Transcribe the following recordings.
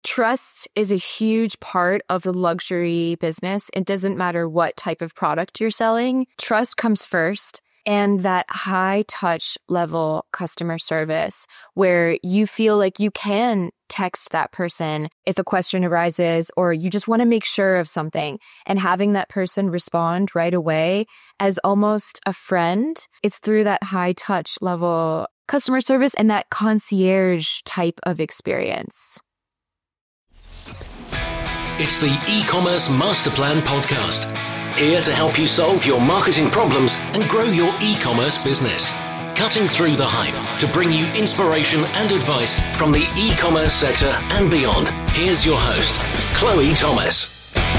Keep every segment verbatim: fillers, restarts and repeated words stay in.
Trust is a huge part of the luxury business. It doesn't matter what type of product you're selling. Trust comes first. And that high touch level customer service where you feel like you can text that person if a question arises or you just want to make sure of something, and having that person respond right away as almost a friend. It's through that high touch level customer service and that concierge type of experience. It's the E-commerce Master Plan podcast. Here to help you solve your marketing problems and grow your e-commerce business. Cutting through the hype to bring you inspiration and advice from the e-commerce sector and beyond. Here's your host, Chloe Thomas.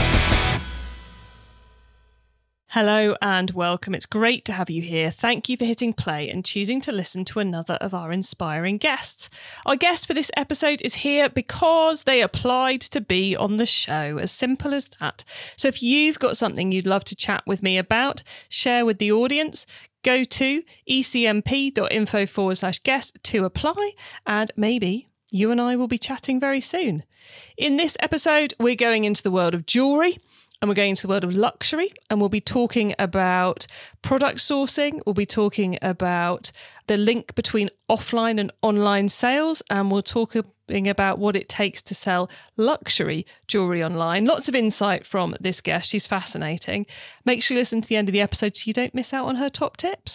Hello and welcome. It's great to have you here. Thank you for hitting play and choosing to listen to another of our inspiring guests. Our guest for this episode is here because they applied to be on the show. As simple as that. So if you've got something you'd love to chat with me about, share with the audience, go to ecmp.info forward slash guest to apply, and maybe you and I will be chatting very soon. In this episode, we're going into the world of jewellery. And we're going into the world of luxury, and we'll be talking about product sourcing. We'll be talking about the link between offline and online sales, and we'll talk about what it takes to sell luxury jewellery online. Lots of insight from this guest. She's fascinating. Make sure you listen to the end of the episode so you don't miss out on her top tips.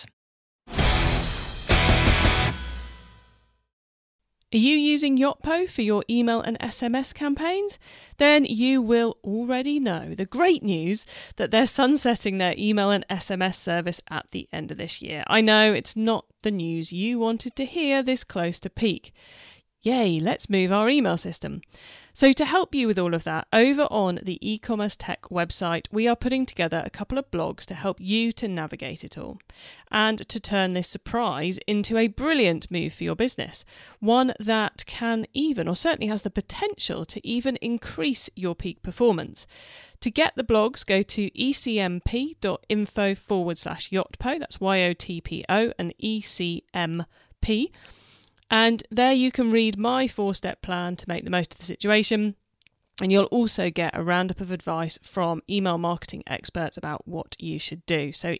Are you using Yotpo for your email and S M S campaigns? Then you will already know the great news that they're sunsetting their email and S M S service at the end of this year. I know it's not the news you wanted to hear this close to peak. Yay, let's move our email system. So to help you with all of that, over on the e-commerce tech website, we are putting together a couple of blogs to help you to navigate it all and to turn this surprise into a brilliant move for your business. One that can even, or certainly has the potential to even increase your peak performance. To get the blogs, go to ecmp.info forward slash Yotpo. That's Y O T P O and E C M P. And there you can read my four-step plan to make the most of the situation. And you'll also get a roundup of advice from email marketing experts about what you should do. So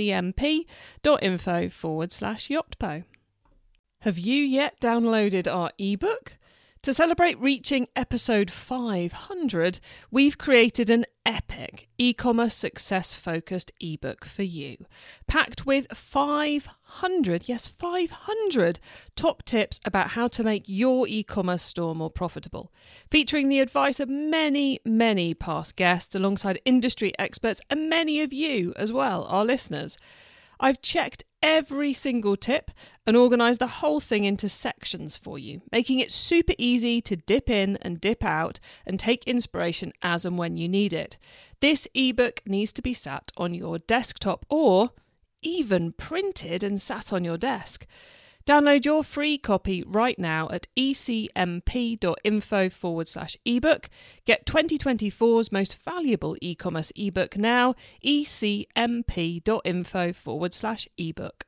ecmp.info forward slash Yotpo. Have you yet downloaded our ebook? To celebrate reaching episode five hundred, we've created an epic e-commerce success-focused ebook for you, packed with five hundred, yes, five hundred top tips about how to make your e-commerce store more profitable, featuring the advice of many, many past guests alongside industry experts and many of you as well, our listeners. I've checked every single tip and organised the whole thing into sections for you, making it super easy to dip in and dip out and take inspiration as and when you need it. This ebook needs to be sat on your desktop or even printed and sat on your desk. Download your free copy right now at ecmp.info forward slash ebook. Get twenty twenty-four's most valuable e-commerce ebook now, ecmp.info forward slash ebook.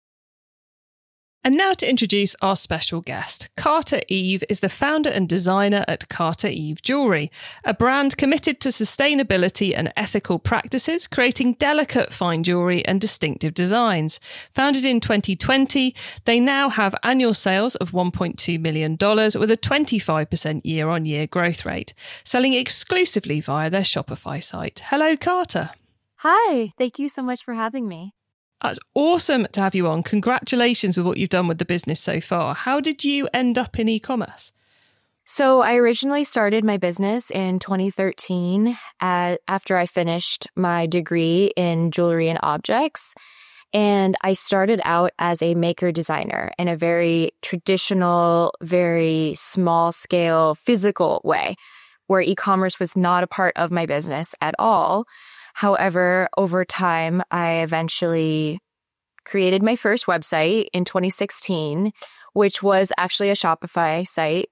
And now to introduce our special guest. Carter Eve is the founder and designer at Carter Eve Jewellery, a brand committed to sustainability and ethical practices, creating delicate fine jewellery and distinctive designs. Founded in twenty twenty, they now have annual sales of one point two million dollars with a twenty-five percent year-on-year growth rate, selling exclusively via their Shopify site. Hello, Carter. Hi, thank you so much for having me. It's awesome to have you on. Congratulations with what you've done with the business so far. How did you end up in e-commerce? So I originally started my business in twenty thirteen at, after I finished my degree in jewelry and objects. And I started out as a maker designer in a very traditional, very small scale, physical way, where e-commerce was not a part of my business at all. However, over time, I eventually created my first website in twenty sixteen, which was actually a Shopify site.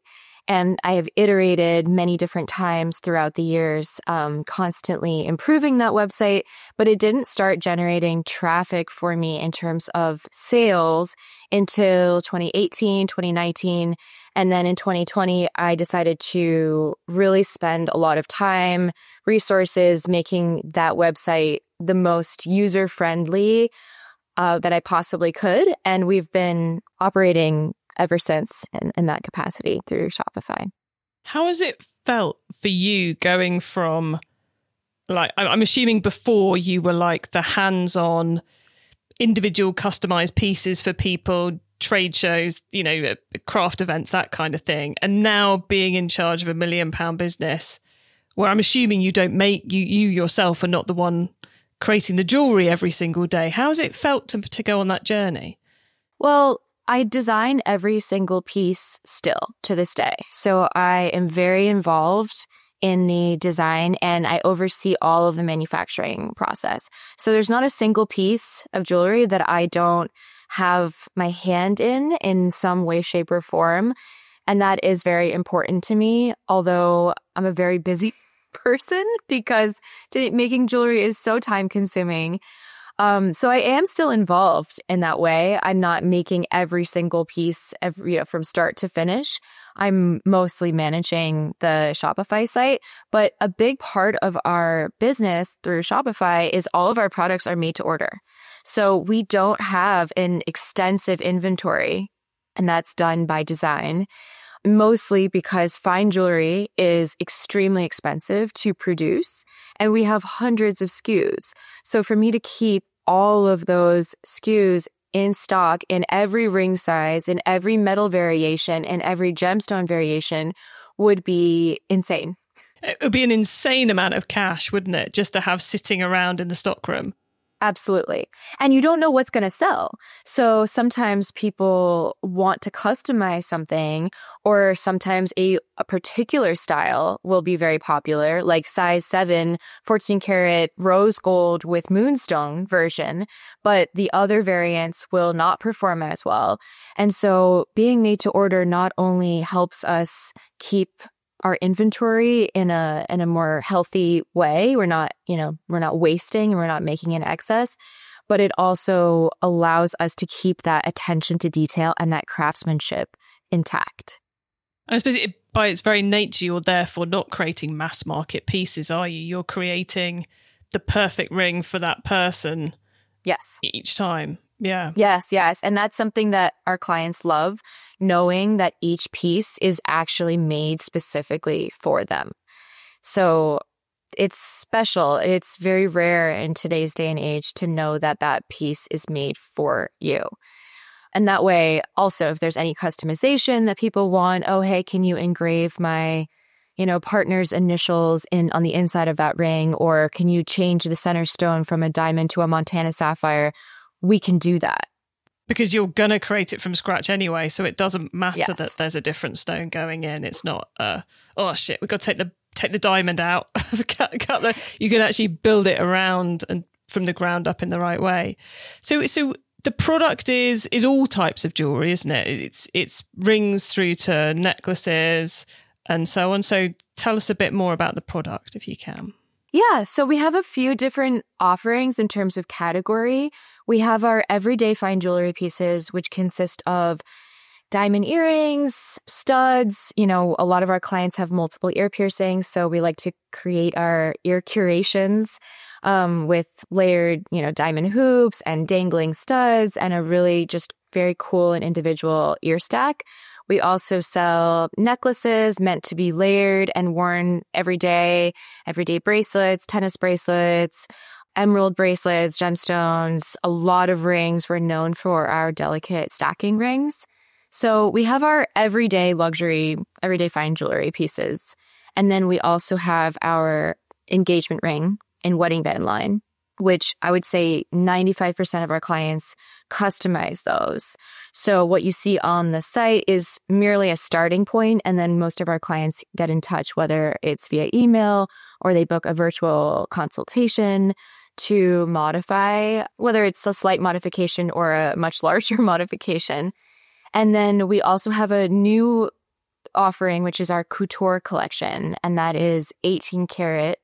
And I have iterated many different times throughout the years, um, constantly improving that website, but it didn't start generating traffic for me in terms of sales until twenty eighteen, twenty nineteen. And then in twenty twenty, I decided to really spend a lot of time, resources, making that website the most user-friendly uh, that I possibly could. And we've been operating ever since in, in that capacity through Shopify. How has it felt for you going from, like, I'm assuming before you were like the hands-on individual customized pieces for people, trade shows, you know, craft events, that kind of thing. And now being in charge of a million pound business where I'm assuming you don't make, you you yourself are not the one creating the jewelry every single day. How has it felt to, to go on that journey? Well, I design every single piece still to this day. So I am very involved in the design and I oversee all of the manufacturing process. So there's not a single piece of jewelry that I don't have my hand in in some way, shape, or form. And that is very important to me, although I'm a very busy person because to, making jewelry is so time consuming. Um, so I am still involved in that way. I'm not making every single piece every, you know, from start to finish. I'm mostly managing the Shopify site, but a big part of our business through Shopify is all of our products are made to order. So we don't have an extensive inventory, and that's done by design, mostly because fine jewelry is extremely expensive to produce, and we have hundreds of S K Us. So for me to keep all of those S K Us in stock in every ring size, in every metal variation, in every gemstone variation would be insane. It would be an insane amount of cash, wouldn't it? Just to have sitting around in the stockroom. Absolutely. And you don't know what's going to sell. So sometimes people want to customize something, or sometimes a, a particular style will be very popular, like size seven, fourteen karat rose gold with moonstone version, but the other variants will not perform as well. And so being made to order not only helps us keep our inventory in a in a more healthy way. We're not, you know, we're not wasting and we're not making in excess, but it also allows us to keep that attention to detail and that craftsmanship intact. I suppose it, by its very nature, you're therefore not creating mass market pieces, are you? You're creating the perfect ring for that person. Yes. Each time. Yeah. Yes, yes. And that's something that our clients love, knowing that each piece is actually made specifically for them. So it's special. It's very rare in today's day and age to know that that piece is made for you. And that way, also, if there's any customization that people want, oh, hey, can you engrave my, you know, partner's initials in on the inside of that ring? Or can you change the center stone from a diamond to a Montana sapphire? We can do that. Because you're going to create it from scratch anyway, so it doesn't matter yes. that there's a different stone going in. It's not, uh, oh shit, we've got to take the take the diamond out. cut, cut the, you can actually build it around and from the ground up in the right way. So, so the product is is all types of jewelry, isn't it? It's it's rings through to necklaces and so on. So tell us a bit more about the product if you can. Yeah, so we have a few different offerings in terms of category. We have our everyday fine jewelry pieces, which consist of diamond earrings, studs. You know, a lot of our clients have multiple ear piercings, so we like to create our ear curations um, with layered, you know, diamond hoops and dangling studs and a really just very cool and individual ear stack. We also sell necklaces meant to be layered and worn every day, everyday bracelets, tennis bracelets, emerald bracelets, gemstones, a lot of rings. We're known for our delicate stacking rings. So we have our everyday luxury, everyday fine jewelry pieces. And then we also have our engagement ring and wedding band line, which I would say ninety-five percent of our clients customize those. So what you see on the site is merely a starting point, and then most of our clients get in touch, whether it's via email or they book a virtual consultation to modify, whether it's a slight modification or a much larger modification. And then we also have a new offering, which is our Couture collection, and that is eighteen karat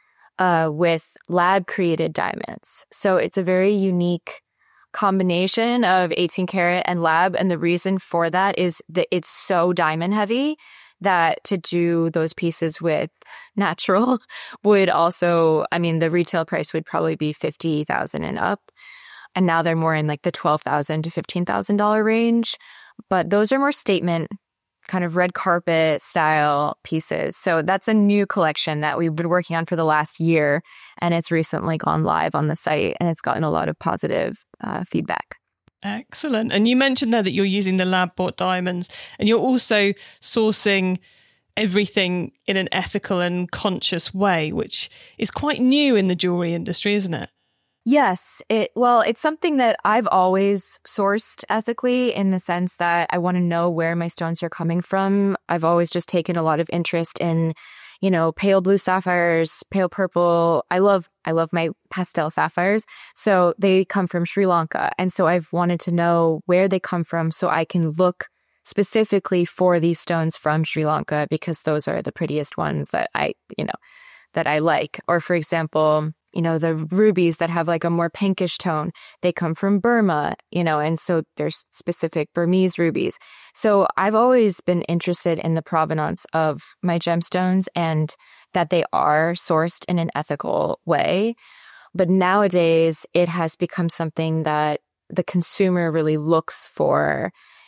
uh, with lab created diamonds. So it's a very unique combination of eighteen karat and lab. And the reason for that is that it's so diamond heavy that to do those pieces with natural would also, I mean, the retail price would probably be fifty thousand dollars and up. And now they're more in like the twelve thousand dollars to fifteen thousand dollars range. But those are more statement, kind of red carpet style pieces. So that's a new collection that we've been working on for the last year. And it's recently gone live on the site, and it's gotten a lot of positive uh, feedback. Excellent. And you mentioned there that you're using the lab bought diamonds, and you're also sourcing everything in an ethical and conscious way, which is quite new in the jewelry industry, isn't it? Yes. It well, it's something that I've always sourced ethically, in the sense that I want to know where my stones are coming from. I've always just taken a lot of interest in, you know, pale blue sapphires, pale purple. I love I love my pastel sapphires. So they come from Sri Lanka. And so I've wanted to know where they come from so I can look specifically for these stones from Sri Lanka, because those are the prettiest ones that I, you know, that I like. Or for example, you know, the rubies that have like a more pinkish tone, they come from Burma, you know, and so there's specific Burmese rubies. So I've always been interested in the provenance of my gemstones and that they are sourced in an ethical way. But nowadays, it has become something that the consumer really looks for.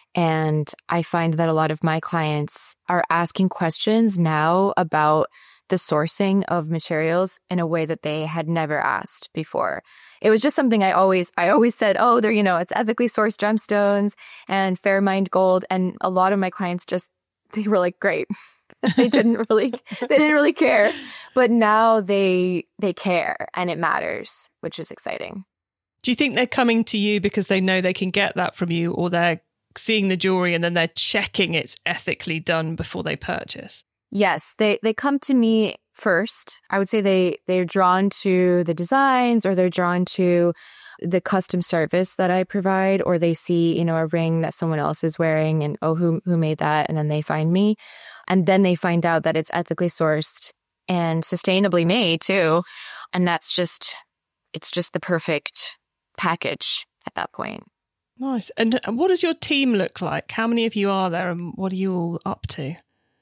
And I find that a lot of my clients are asking questions now about the sourcing of materials in a way that they had never asked before. It was just something I always, I always said, oh, they're, you know, it's ethically sourced gemstones and fair mined gold. And a lot of my clients just, they were like, great. They didn't really, they didn't really care. But now they, they care, and it matters, which is exciting. Do you think they're coming to you because they know they can get that from you, or they're seeing the jewelry and then they're checking it's ethically done before they purchase? Yes, they, they come to me first. I would say they, they're drawn to the designs, or they're drawn to the custom service that I provide, or they see, you know, a ring that someone else is wearing and, oh, who who made that? And then they find me. And then they find out that it's ethically sourced and sustainably made too. And that's just, it's just the perfect package at that point. Nice. And what does your team look like? How many of you are there, and what are you all up to?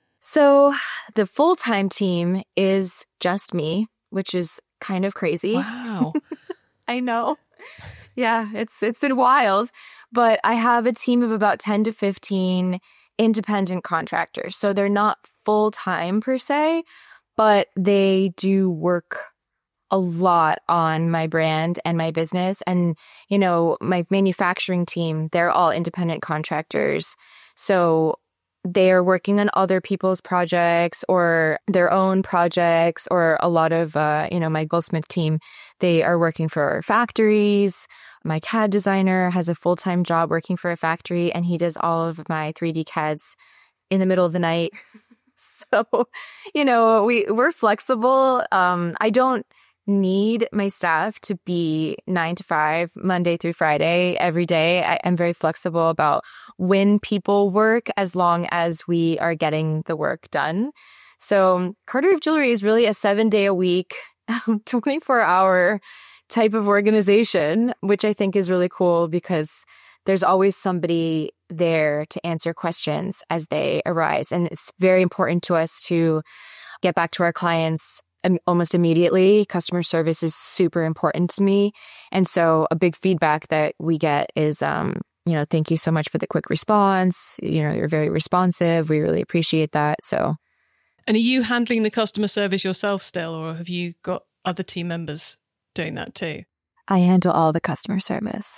So the full-time team is just me, which is kind of crazy. Wow. I know. Yeah, it's it's been wild. But I have a team of about ten to fifteen independent contractors. So they're not full-time per se, but they do work a lot on my brand and my business. And, you know, my manufacturing team, they're all independent contractors. So they're working on other people's projects or their own projects, or a lot of, uh, you know, my goldsmith team, they are working for factories. My C A D designer has a full-time job working for a factory, and he does all of my three D C A Ds in the middle of the night. So, you know, we, we're flexible. Um, I don't need my staff to be nine to five, Monday through Friday, every day. I, I'm very flexible about when people work, as long as we are getting the work done. So Carter Reef Jewelry is really a seven day a week, twenty-four hour type of organization, which I think is really cool, because there's always somebody there to answer questions as they arise. And it's very important to us to get back to our clients almost immediately. Customer service is super important to me. And so a big feedback that we get is, um, you know, thank you so much for the quick response. You know, you're very responsive. We really appreciate that. So. And are you handling the customer service yourself still, or have you got other team members doing that too? I handle all the customer service.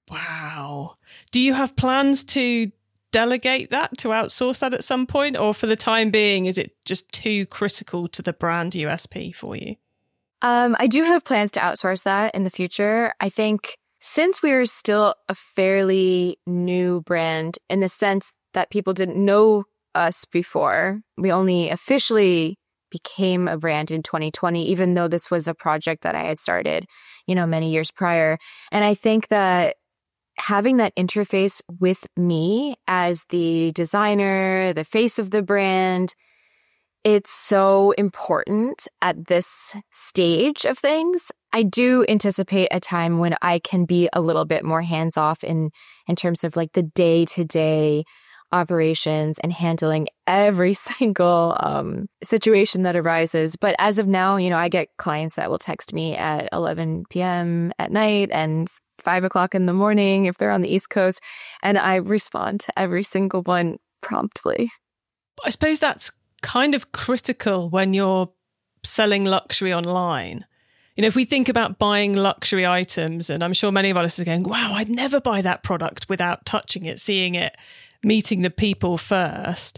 Wow. Do you have plans to delegate that, to outsource that at some point, or for the time being, is it just too critical to the brand U S P for you? Um, I do have plans to outsource that in the future. I think since we're still a fairly new brand, in the sense that people didn't know us before, we only officially became a brand in twenty twenty, even though this was a project that I had started, you know, many years prior. And I think that having that interface with me as the designer, the face of the brand, it's so important at this stage of things. I do anticipate a time when I can be a little bit more hands-off in, in terms of like the day-to-day operations and handling every single um, situation that arises. But as of now, you know, I get clients that will text me at eleven p.m. at night and five o'clock in the morning if they're on the East Coast, and I respond to every single one promptly. I suppose that's kind of critical when you're selling luxury online. You know, if we think about buying luxury items, and I'm sure many of us are going, wow, I'd never buy that product without touching it, seeing it, meeting the people first.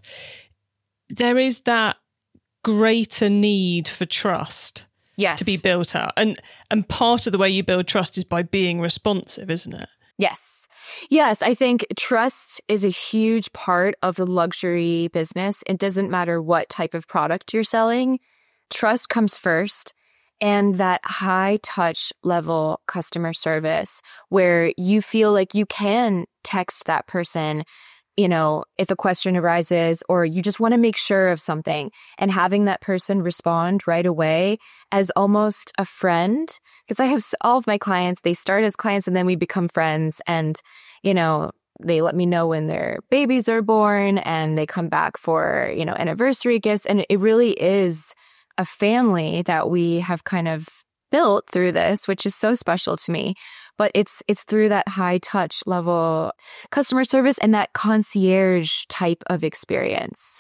There is that greater need for trust yes. to be built out. And and part of the way you build trust is by being responsive, isn't it? Yes. Yes, I think trust is a huge part of the luxury business. It doesn't matter what type of product you're selling. Trust comes first. And that high touch level customer service where you feel like you can text that person, you know, if a question arises or you just want to make sure of something, and having that person respond right away as almost a friend. Because I have all of my clients, they start as clients and then we become friends, and, you know, they let me know when their babies are born and they come back for, you know, anniversary gifts. And it really is a family that we have kind of built through this, which is so special to me. But it's it's through that high touch level customer service and that concierge type of experience.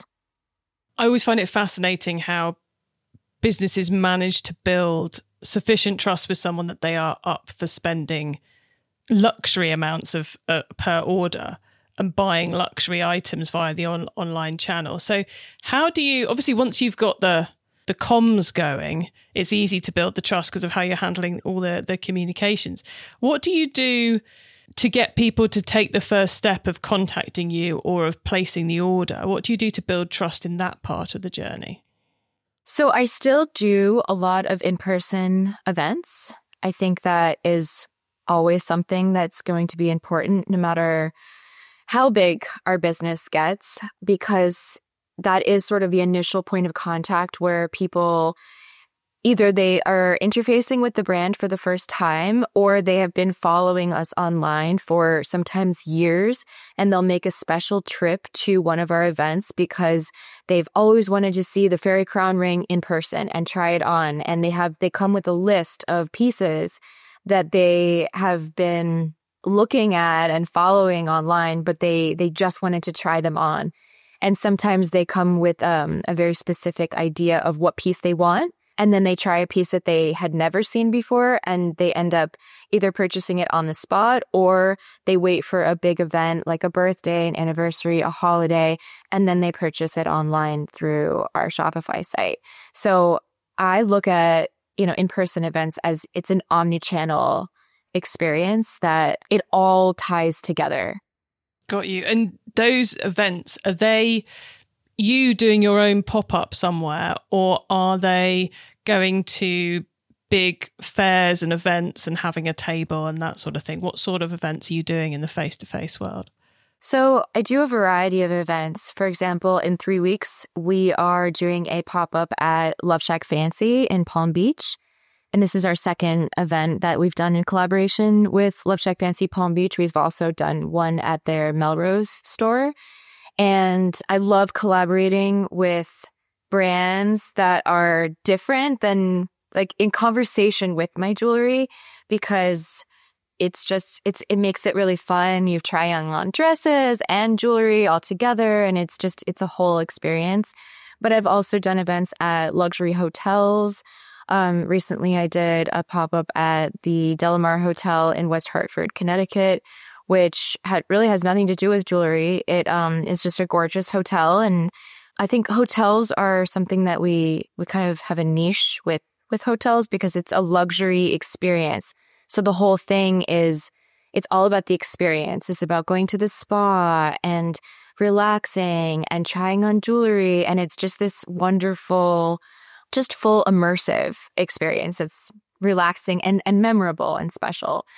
I always find it fascinating how businesses manage to build sufficient trust with someone that they are up for spending luxury amounts of uh, per order and buying luxury items via the on- online channel. So how do you, obviously once you've got the the comms going, it's easy to build the trust because of how you're handling all the, the communications. What do you do to get people to take the first step of contacting you or of placing the order? What do you do to build trust in that part of the journey? So I still do a lot of in-person events. I think that is always something that's going to be important no matter how big our business gets, because that is sort of the initial point of contact where people either they are interfacing with the brand for the first time or they have been following us online for sometimes years, and they'll make a special trip to one of our events because they've always wanted to see the Fairy Crown ring in person and try it on. And they have they come with a list of pieces that they have been looking at and following online, but they they just wanted to try them on. And sometimes they come with um, a very specific idea of what piece they want. And then they try a piece that they had never seen before, and they end up either purchasing it on the spot or they wait for a big event like a birthday, an anniversary, a holiday, and then they purchase it online through our Shopify site. So I look at, you know, in-person events as it's an omni-channel experience that it all ties together. Got you. And those events, are they you doing your own pop-up somewhere, or are they going to big fairs and events and having a table and that sort of thing? What sort of events are you doing in the face-to-face world? So I do a variety of events. For example, in three weeks, we are doing a pop-up at Love Shack Fancy in Palm Beach. And this is our second event that we've done in collaboration with Love Shack Fancy Palm Beach. We've also done one at their Melrose store. And I love collaborating with brands that are different than, like, in conversation with my jewelry, because it's just, it's it makes it really fun. You try on dresses and jewelry all together, and it's just, it's a whole experience. But I've also done events at luxury hotels. Um, recently, I did a pop-up at the Delamar Hotel in West Hartford, Connecticut, which had, really has nothing to do with jewelry. It um, is just a gorgeous hotel. And I think hotels are something that we, we kind of have a niche with, with hotels because it's a luxury experience. So the whole thing is, it's all about the experience. It's about going to the spa and relaxing and trying on jewelry. And it's just this wonderful, just full immersive experience. It's relaxing and, and memorable and special.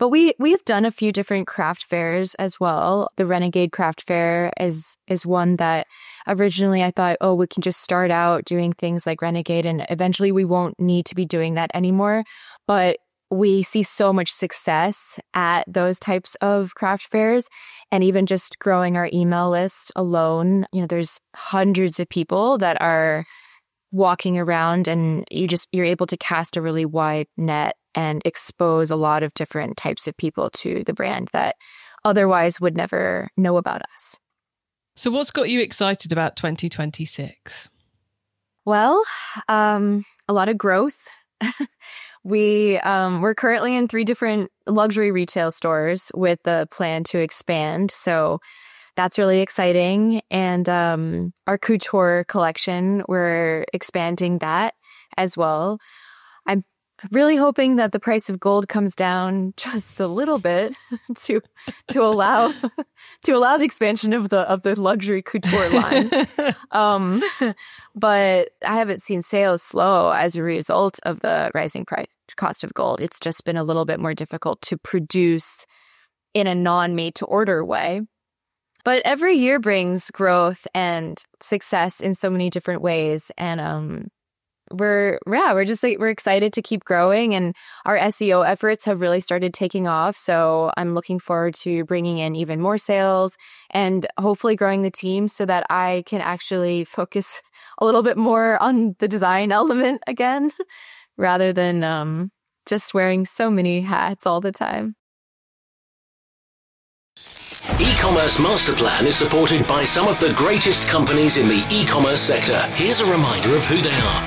But we we've done a few different craft fairs as well. The Renegade Craft Fair is is one that originally I thought, oh, we can just start out doing things like Renegade and eventually we won't need to be doing that anymore. But we see so much success at those types of craft fairs, and even just growing our email list alone, you know, there's hundreds of people that are walking around, and you just you're able to cast a really wide net and expose a lot of different types of people to the brand that otherwise would never know about us. So what's got you excited about twenty twenty-six? Well, um, a lot of growth. we, um, we're currently in three different luxury retail stores with the plan to expand. So that's really exciting. And um, our couture collection, we're expanding that as well. I'm really hoping that the price of gold comes down just a little bit to to allow to allow the expansion of the of the luxury couture line. um, but I haven't seen sales slow as a result of the rising price cost of gold. It's just been a little bit more difficult to produce in a non-made-to-order way. But every year brings growth and success in so many different ways, and um. We're yeah, we're just like we're excited to keep growing, and our S E O efforts have really started taking off. So I'm looking forward to bringing in even more sales and hopefully growing the team so that I can actually focus a little bit more on the design element again, rather than um, just wearing so many hats all the time. E-commerce Master Plan is supported by some of the greatest companies in the e-commerce sector. Here's a reminder of who they are.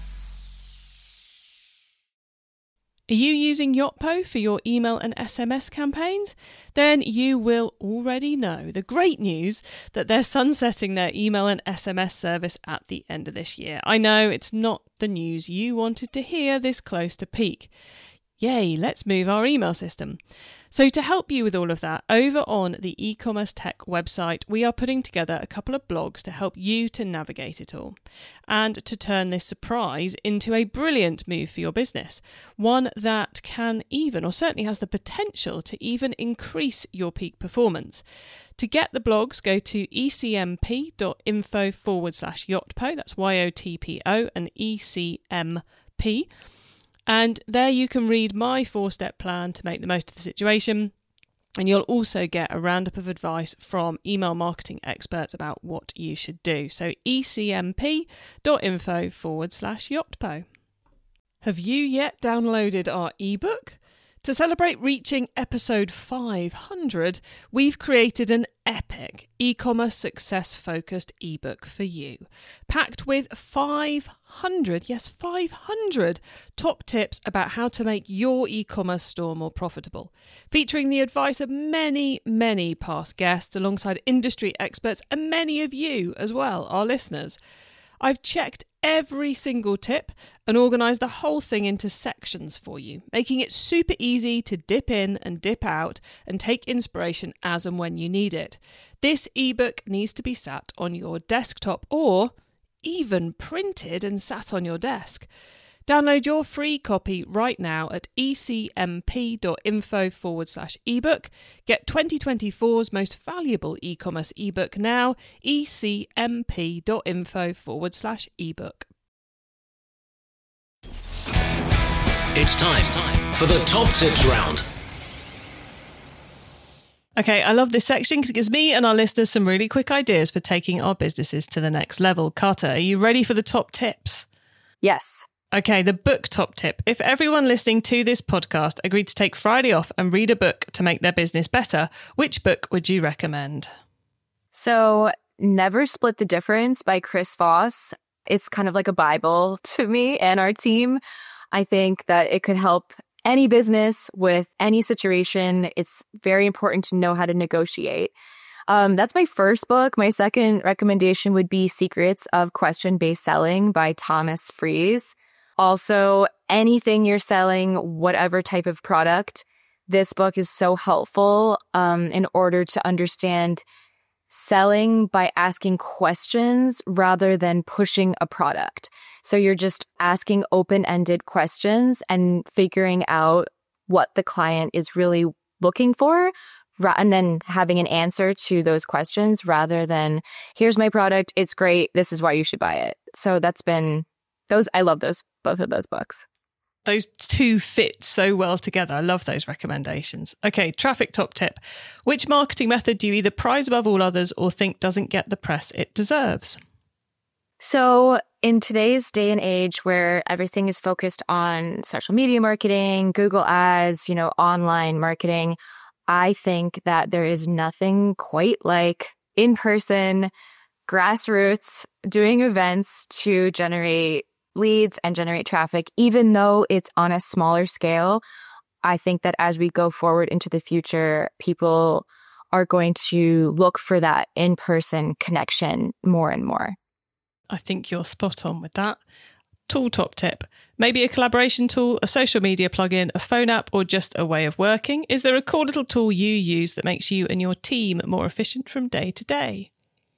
Are you using Yotpo for your email and S M S campaigns? Then you will already know the great news that they're sunsetting their email and S M S service at the end of this year. I know it's not the news you wanted to hear this close to peak. Yay, let's move our email system. So to help you with all of that, over on the e-commerce tech website, we are putting together a couple of blogs to help you to navigate it all and to turn this surprise into a brilliant move for your business. One that can even, or certainly has the potential to even increase your peak performance. To get the blogs, go to ecmp.info forward slash Yotpo. That's Y O T P O and E C M P. And there you can read my four-step plan to make the most of the situation. And you'll also get a roundup of advice from email marketing experts about what you should do. So ecmp.info forward slash Yotpo. Have you yet downloaded our ebook? To celebrate reaching episode five hundred, we've created an epic e-commerce success-focused ebook for you, packed with five hundred, yes, five hundred top tips about how to make your e-commerce store more profitable, featuring the advice of many, many past guests alongside industry experts and many of you as well, our listeners. I've checked every single tip and organised the whole thing into sections for you, making it super easy to dip in and dip out and take inspiration as and when you need it. This ebook needs to be sat on your desktop or even printed and sat on your desk. Download your free copy right now at ecmp.info forward slash ebook. Get twenty twenty-four's most valuable e-commerce ebook now, ecmp.info forward slash ebook. It's time for the top tips round. Okay, I love this section because it gives me and our listeners some really quick ideas for taking our businesses to the next level. Carter, are you ready for the top tips? Yes. Okay, the book top tip. If everyone listening to this podcast agreed to take Friday off and read a book to make their business better, which book would you recommend? So, Never Split the Difference by Chris Voss. It's kind of like a Bible to me and our team. I think that it could help any business with any situation. It's very important to know how to negotiate. Um, that's my first book. My second recommendation would be Secrets of Question-Based Selling by Thomas Fries. Also, anything you're selling, whatever type of product, this book is so helpful um, in order to understand selling by asking questions rather than pushing a product. So you're just asking open-ended questions and figuring out what the client is really looking for, and then having an answer to those questions rather than, here's my product, it's great, this is why you should buy it. So that's been, those, I love those, both of those books. Those two fit so well together. I love those recommendations. Okay, traffic top tip. Which marketing method do you either prize above all others or think doesn't get the press it deserves? So in today's day and age where everything is focused on social media marketing, Google ads, you know, online marketing, I think that there is nothing quite like in-person, grassroots, doing events to generate leads and generate traffic. Even though it's on a smaller scale, I think that as we go forward into the future, people are going to look for that in-person connection more and more. I think you're spot on with that. Tool top tip. Maybe a collaboration tool, a social media plugin, a phone app, or just a way of working. Is there a cool little tool you use that makes you and your team more efficient from day to day?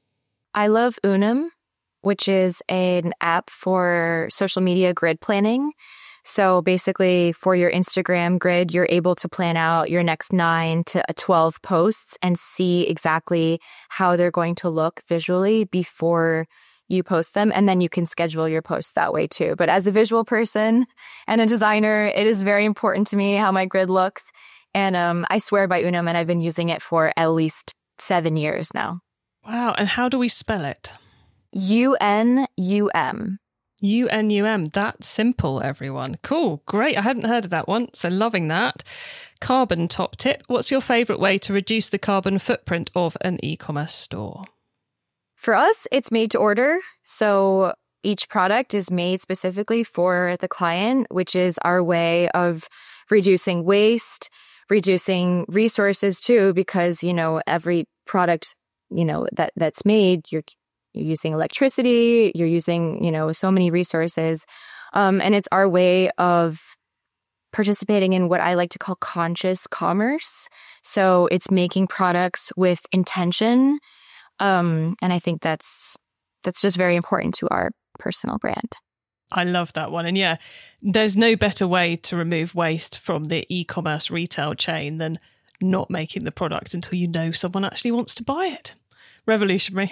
I love Unum, which is an app for social media grid planning. So basically for your Instagram grid, you're able to plan out your next nine to twelve posts and see exactly how they're going to look visually before you post them. And then you can schedule your posts that way too. But as a visual person and a designer, it is very important to me how my grid looks. And um, I swear by Unum, and I've been using it for at least seven years now. Wow. And how do we spell it? U N U M. U N U M. That's simple, everyone. Cool. Great. I hadn't heard of that one. So loving that. Carbon top tip. What's your favourite way to reduce the carbon footprint of an e-commerce store? For us, it's made to order. So each product is made specifically for the client, which is our way of reducing waste, reducing resources too, because, you know, every product, you know, that that's made, you're You're using electricity, you're using, you know, so many resources. Um, and it's our way of participating in what I like to call conscious commerce. So it's making products with intention. Um, and I think that's that's just very important to our personal brand. I love that one. And yeah, there's no better way to remove waste from the e-commerce retail chain than not making the product until you know someone actually wants to buy it. Revolutionary.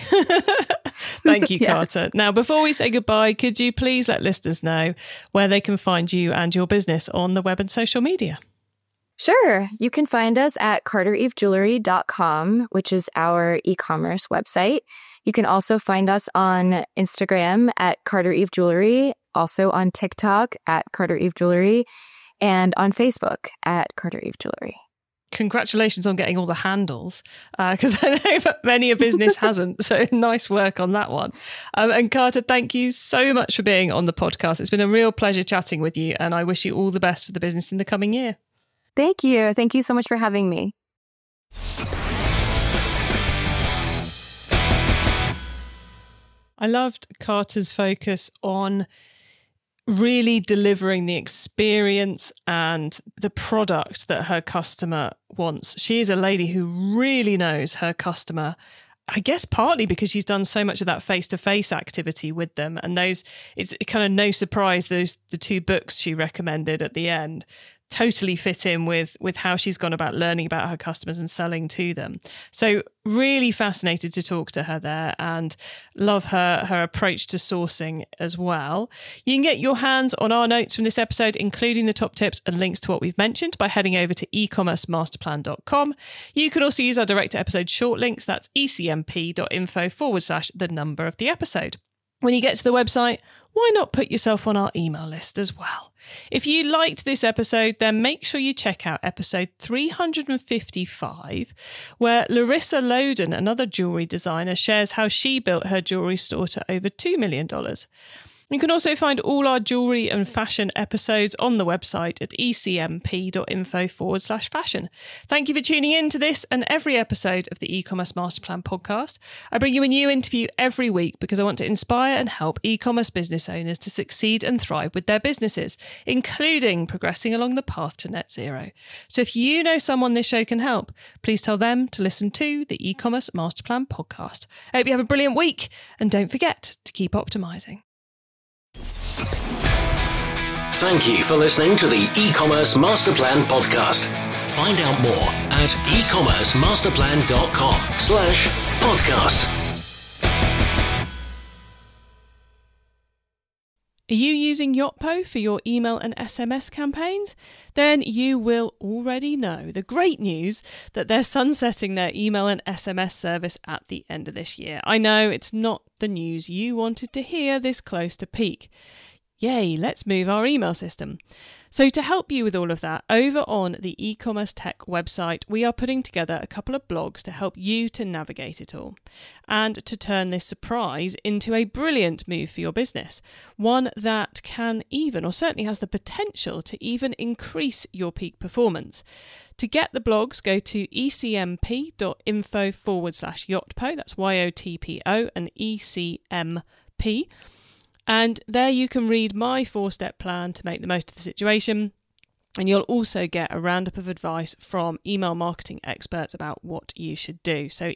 Thank you, Yes. Carter. Now, before we say goodbye, could you please let listeners know where they can find you and your business on the web and social media? Sure. You can find us at carter eve jewelry dot com, which is our e-commerce website. You can also find us on Instagram at Carter Eve Jewelry, also on TikTok at Carter Eve Jewelry, and on Facebook at Carter Eve Jewelry. Congratulations on getting all the handles, because uh, I know that many a business hasn't. So nice work on that one. Um, and Carter, thank you so much for being on the podcast. It's been a real pleasure chatting with you, and I wish you all the best for the business in the coming year. Thank you. Thank you so much for having me. I loved Carter's focus on really delivering the experience and the product that her customer wants. She is a lady who really knows her customer, I guess partly because she's done so much of that face-to-face activity with them. And those, it's kind of no surprise, those the two books she recommended at the end totally fit in with with how she's gone about learning about her customers and selling to them. So really fascinated to talk to her there, and love her her approach to sourcing as well. You can get your hands on our notes from this episode, including the top tips and links to what we've mentioned, by heading over to e commerce masterplan dot com. You can also use our direct to episode short links. That's ecmp.info forward slash the number of the episode. When you get to the website, why not put yourself on our email list as well? If you liked this episode, then make sure you check out episode three hundred fifty-five, where Larissa Loden, another jewellery designer, shares how she built her jewellery store to over two million dollars. You can also find all our jewellery and fashion episodes on the website at ecmp.info forward slash fashion. Thank you for tuning in to this and every episode of the E-Commerce Masterplan podcast. I bring you a new interview every week because I want to inspire and help e-commerce business owners to succeed and thrive with their businesses, including progressing along the path to net zero. So if you know someone this show can help, please tell them to listen to the E-Commerce Masterplan podcast. I hope you have a brilliant week, and don't forget to keep optimizing. Thank you for listening to the E-Commerce Masterplan podcast. Find out more at ecommercemasterplan.com slash podcast. Are you using Yotpo for your email and S M S campaigns? Then you will already know the great news that they're sunsetting their email and S M S service at the end of this year. I know it's not the news you wanted to hear this close to peak. Yay, let's move our email system. So to help you with all of that, over on the E-Commerce Tech website, we are putting together a couple of blogs to help you to navigate it all and to turn this surprise into a brilliant move for your business. One that can even, or certainly has the potential to even increase your peak performance. To get the blogs, go to ecmp.info forward slash Yotpo. That's Y O T P O and E C M P. And there you can read my four-step plan to make the most of the situation. And you'll also get a roundup of advice from email marketing experts about what you should do. So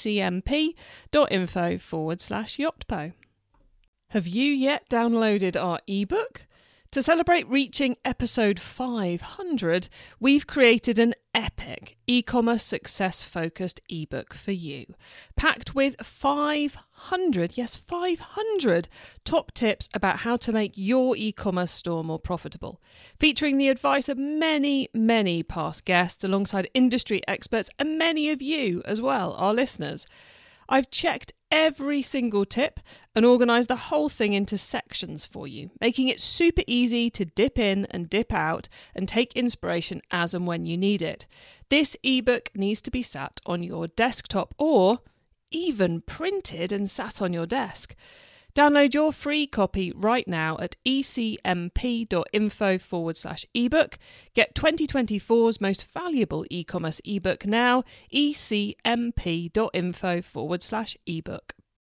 ecmp.info forward slash Yotpo. Have you yet downloaded our ebook? To celebrate reaching episode five hundred, we've created an epic e-commerce success-focused ebook for you, packed with five hundred, yes, five hundred top tips about how to make your e-commerce store more profitable, featuring the advice of many, many past guests alongside industry experts and many of you as well, our listeners. I've checked every single tip and organised the whole thing into sections for you, making it super easy to dip in and dip out and take inspiration as and when you need it. This ebook needs to be sat on your desktop or even printed and sat on your desk. Download your free copy right now at ecmp.info forward slash ebook. Get twenty twenty-four's most valuable e-commerce ebook now, ecmp.info forward slash ebook.